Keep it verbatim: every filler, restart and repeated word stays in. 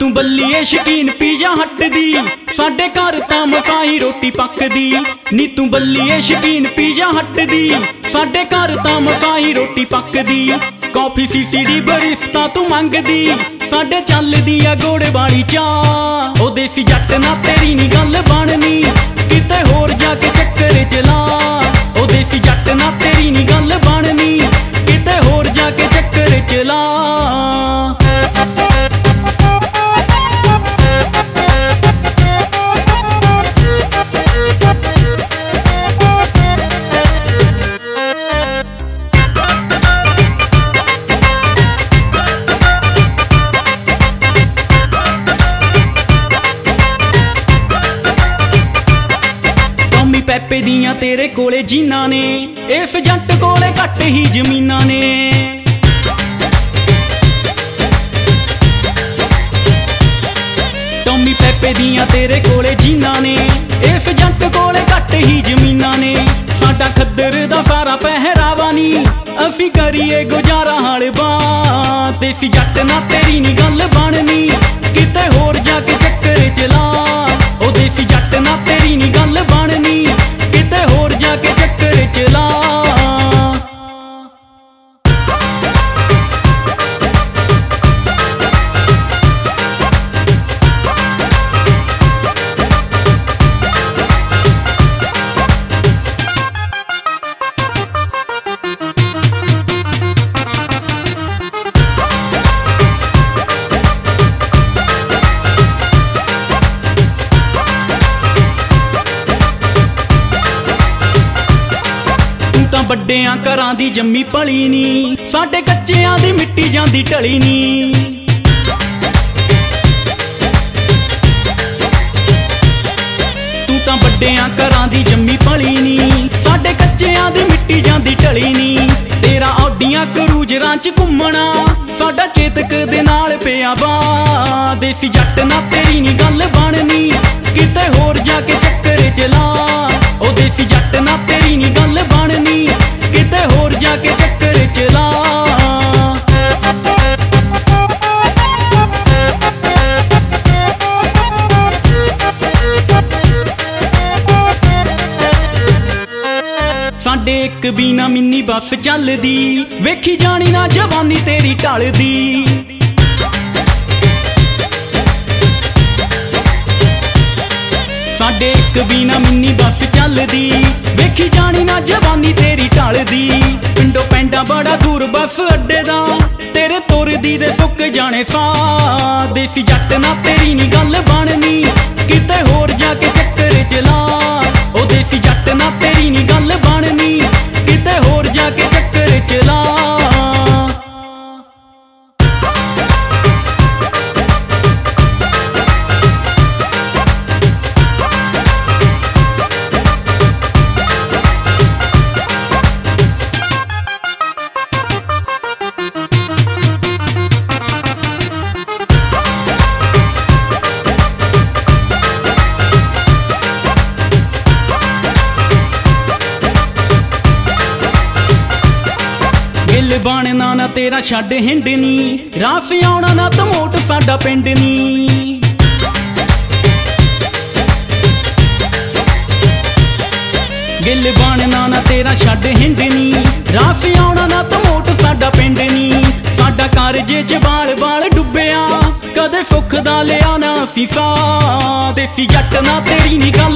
तू बल्लीए शकीन पीजा हट दी, साडे घर तां मसां ही रोटी पकदी। नी तू बल्लीए शकीन पीजा हट दी, साडे घर तां मसां ही रोटी पकदी। कॉफी सीसीडी बरिस्ता तू मंगदी, साडे चलदी आ गोड़े वाली चाह। ओ देसी जट ना तेरी नी गल बननी, किते होर जाके चक्कर चला। ओ देसी जट ना तेरी नी गल बननी, किते होर जाके चक्कर चला। पैपे दियां तेरे कोले जीना ने, इस जट कोले घट ही जमीना ने। टॉमी पैपे दियां तेरे कोले जीना ने, इस जट कोले घट ही जमीना ने। साडा खद्दर दा सारा पहरावा नी, असी करिए गुजारा हाल बा। देसी जट ना तेरी नी गल बननी, किते होर जाके चक्कर चला। ओ देसी जट ना तेरी नी गल बननी, किते होर जाके चक्कर चला। ਵੱਡਿਆਂ ਘਰਾਂ ਦੀ ਜੰਮੀ ਭਲੀ ਨੀ, ਸਾਡੇ ਕੱਚਿਆਂ ਦੀ ਮਿੱਟੀ ਜਾਂਦੀ ਢਲੀ ਨੀ। ਤੂੰ ਤਾਂ ਵੱਡਿਆਂ ਘਰਾਂ ਦੀ ਜੰਮੀ ਭਲੀ ਨੀ, ਸਾਡੇ ਕੱਚਿਆਂ ਦੀ ਮਿੱਟੀ ਜਾਂਦੀ ਢਲੀ ਨੀ। ਤੇਰਾ ਆਡੀਆਂ ਕਰੂਜਰਾਂ ਚ ਘੁੰਮਣਾ, ਸਾਡਾ ਚੇਤਕ ਦੇ ਨਾਲ ਪਿਆ ਬਾ। ਦੇਸੀ ਜੱਟ ਨਾ ਤੇਰੀ ਨੀ ਗੱਲ ਬਣਨੀ, ਕਿਤੇ ਹੋਰ ਜਾ ਕੇ ਚੱਕਰ ਚਲਾ। ਉਹ ਦੇਸੀ ਜੱਟ ਨਾ ਤੇਰੀ ਨੀ ਗੱਲ ਬਣਨੀ, ਕਿਤੇ ਹੋਰ ਜਾ ਕੇ ਚੱਕਰ ਚਲਾ। ਸਾਡੇ ਇੱਕ ਵੀ ਨਾ ਮਿੰਨੀ ਬੱਸ ਚੱਲਦੀ, ਵੇਖੀ ਜਾਣੀ ਨਾ ਜਵਾਨੀ ਤੇਰੀ ਢਲਦੀ। ਸਾਡੇ ਇੱਕ ਵੀ ਨਾ ਮਿੰਨੀ ਬੱਸ ਚੱਲਦੀ, ਵੇਖੀ ਜਾਣੀ ਨਾ ਜਵਾਨੀ ਤੇਰੀ ਢਲਦੀ। ਪਿੰਡੋਂ ਪੈਂਡਾ ਬੜਾ ਦੂਰ ਬੱਸ ਅੱਡੇ ਦਾ, ਤੇਰੇ ਤੁਰਦੀ ਦੇ ਸੁੱਕ ਜਾਣੇ ਸਾਹ। ਦੇਸੀ ਜੱਟ ਨਾ ਤੇਰੀ ਨੀ ਗੱਲ ਬਣਨੀ, ਕਿਤੇ ਹੋਰ ਜਾ ਕੇ ਚੱਕਰ ਚਲਾ। ਉਹ ਦੇਸੀ ਜੱਟ ਨਾ ਤੇਰੀ ਨੀ ਗੱਲ ਬਣਨੀ, ਕਿਤੇ ਹੋਰ ਜਾ ਕੇ ਚੱਕਰ ਚਲਾ। ਗਿੱਲ ਬਣਨਾ ਨਾ ਤੇਰਾ ਛੱਡ ਹਿੰਡ ਨੀ, ਰਾਸ ਆਉਣਾ ਨਾ ਧਮੋਟ ਸਾਡਾ ਪਿੰਡ ਨੀ। ਗਿੱਲ ਬਣਨਾ ਨਾ ਤੇਰਾ ਛੱਡ ਹਿੰਡ ਨੀ, ਰਾਸ ਆਉਣਾ ਨਾ ਧਮੋਟ ਸਾਡਾ ਪਿੰਡ ਨੀ। ਸਾਡਾ ਕਾਰਜੇ ਚ ਬਾਲ ਬਾਲ ਡੁੱਬਿਆ, ਕਦੇ ਸੁੱਖ ਦਾ ਲਿਆ ਨਾ ਸੀਸਾ। ਦੇਸੀ ਜੱਟ ਨਾ ਤੇਰੀ ਨੀ ਗੱਲ